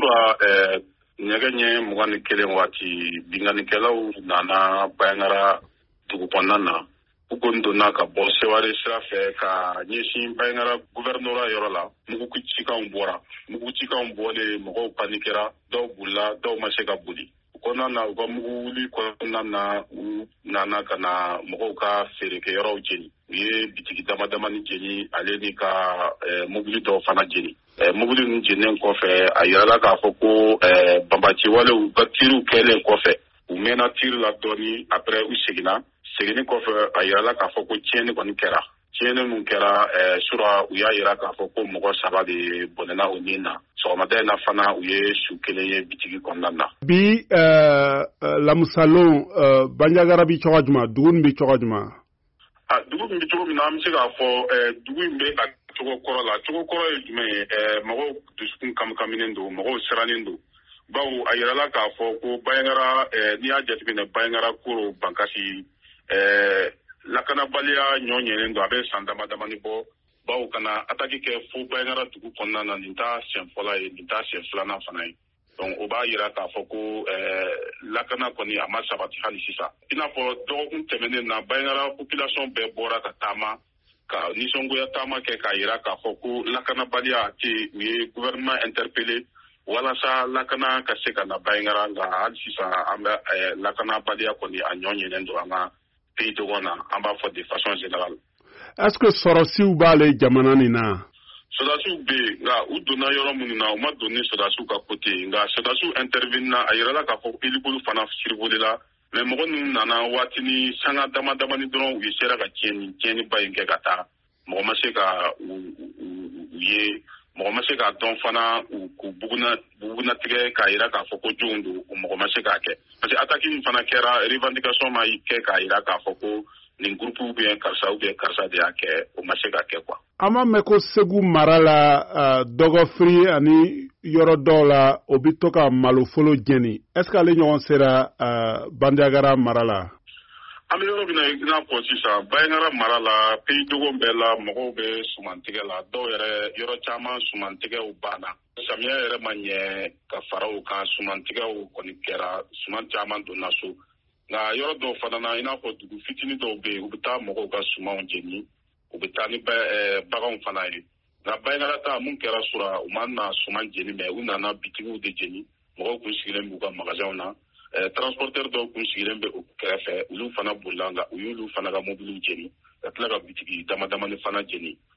sura ɲɛgɛn mugan ni kelen waati binganikɛlaw nana Bayangara dugu kɔnɔna na u ko donna ka bɔ Seware sira fɛ ka ɲɛsin Bayangara gouvernorat yɔrɔ la mugucikanw bɔlen mɔgɔw panikɛra dɔw bolila dɔw ma se ka boli u kɔnɔna na u ka mugu wuli kɔnɔna na u nana ka na mɔgɔw ka feerekɛyɔrɔw jeni u ye bitigi damadamani jeni ale ni ka mobili dɔw fana jeni mobili ninnu jeninen kɔfɛ a yirala k'a fɔ ko banbaciwalew ka tiriw kɛlen kɔfɛ u mɛnna tiri la dɔɔni après u seginni kɔfɛ a yirala k'a fɔ ko tiɲɛni kɔni kɛra tiɲɛni min kɛra sura u y'a yira k'a fɔ ko mɔgɔ 3 de bɔnɛna u nin na sɔgɔmada in na fana u ye su kelen ye bitigi kɔnɔna na bi lamusalon Bandiagara bi cogo jumɛn dugu in bi cogo jumɛn dugu in bi cogo min na an bɛ se k'a fɔ dugu in bɛ a cogo kɔrɔ la cogo kɔrɔ ye jumɛn ye mɔgɔw dusukun kaminen don mɔgɔw sirannen don bawo a yirala k'a fɔ ko Bayangara n'i y'a jateminɛ Bayangara koro bankasi lakanabaliya ɲɔ ɲɛnen don a bɛ san damadamani bɔ bawo kana ataki kɛ fo Bayangara dugu kɔnɔna na nin t'a siɲɛ fɔlɔ ye nin t'a siɲɛ filanan fana ye donc o b'a yira k'a fɔ ko lakana kɔni a ma sabati hali sisan i n'a fɔ dɔgɔkun tɛmɛnen na Bayangara population bɛɛ bɔra ka taama ka nisɔngoya taama kɛ k'a yira k'a fɔ ko lakanabaliya tɛ u ye gouvernement interpellé walasa lakana ka se ka na Bayangara nka hali sisan an bɛ lakanabaliya kɔni a ɲɔ ɲɛnen don an ka pays dɔgɔ na an b'a fɔ de façon générale. Est-ce que sɔrɔsiw b'ale jamana nin na? Sɔrɔsiw bɛ yen nka u donna yɔrɔ minnu na u ma don ni sɔrɔsiw ka côté nka sɔrɔsiw intervenir na a yirala k'a fɔ hélicoptère fana survolé la mais mɔgɔ ninnu nana waati ni sanga damadamani dɔrɔn u sera ka tiɲɛniba in kɛ ka taa mɔgɔ ma se ka mɔgɔ ma se k'a dɔn fana k'u bugunatigɛ k'a yira k'a fɔ ko jɔnw don mɔgɔ ma se k'a kɛ parce que attaque min fana kɛra revendication ma kɛ k'a yira k'a fɔ ko nin groupe karisa de y'a kɛ o ma se ka kɛ quoi. An b'a mɛn ko Segu mara la dɔgɔfiri ani yɔrɔ dɔw la o bɛ to ka maloforo jeni est-ce que ale ɲɔgɔn sera Bandiagara mara la? An bɛ yɔrɔ min na i n'a fɔ sisan Bayangara mara la pays dogo bɛɛ la mɔgɔw bɛ sumantigɛ la dɔw yɛrɛ yɔrɔ caman sumantigɛw banna samiya yɛrɛ ma ɲɛ ka fara o kan sumantigɛw kɔni kɛra suman caman donna so nka yɔrɔ dɔw fana na i n'a fɔ dugu fitinin dɔw bɛ yen u bɛ taa mɔgɔw ka sumanw jeni u bɛ taa ni baganw fana ye nka Bayangara ta mun kɛra sura u ma na suman jeni mɛ u nana bitigiw de jeni mɔgɔw kun sigilen b'u ka magasinw na transporteur dɔw kun sigilen bɛ u kɛrɛfɛ olu fana bolila nka u y'olu fana ka mobiliw jeni ka tila ka bitigi damadamani fana jeni